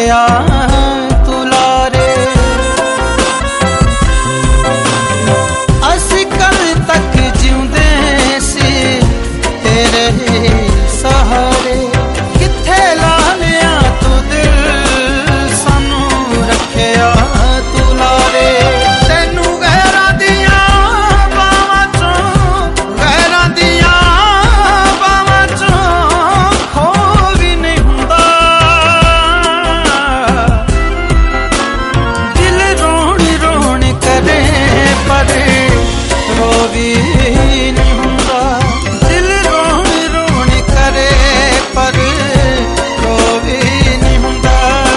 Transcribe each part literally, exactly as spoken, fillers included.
रखिया तू लारे। असी कल तक जिउंदे सी तेरे सहारे, किथे ला लिया तू दिल सानू रखिया तू लारे। तेनू गैरां दियां बावां चों गैरां दियां बावां चों खो भी नहीं हुंदा। दिल रोण रोण करे पर रो भी नहीं हुंदा। दिल रोण रोण करे पर रो भी नहीं हुंदा।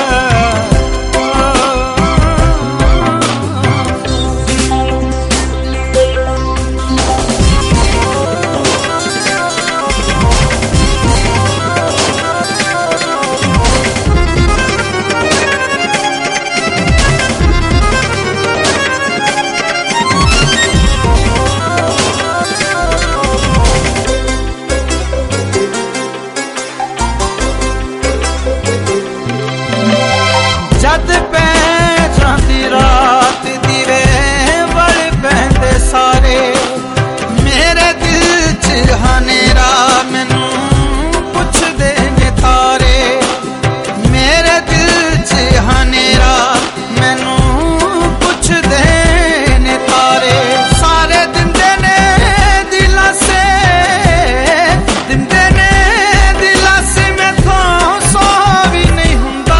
जद पै जांदी रात दिवे वल पैंदे सारे, मेरे दिल च हनेरा मैनू पुछदे ने तारे। मेरे दिल च हनेरा मैनू पुछदे ने तारे। सारे दिंदे ने दिला से दिंदे ने दिला से मैथों सौ भी नहीं हुंदा।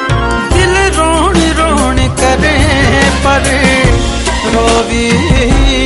दिल रोण रोण करे पर रो भी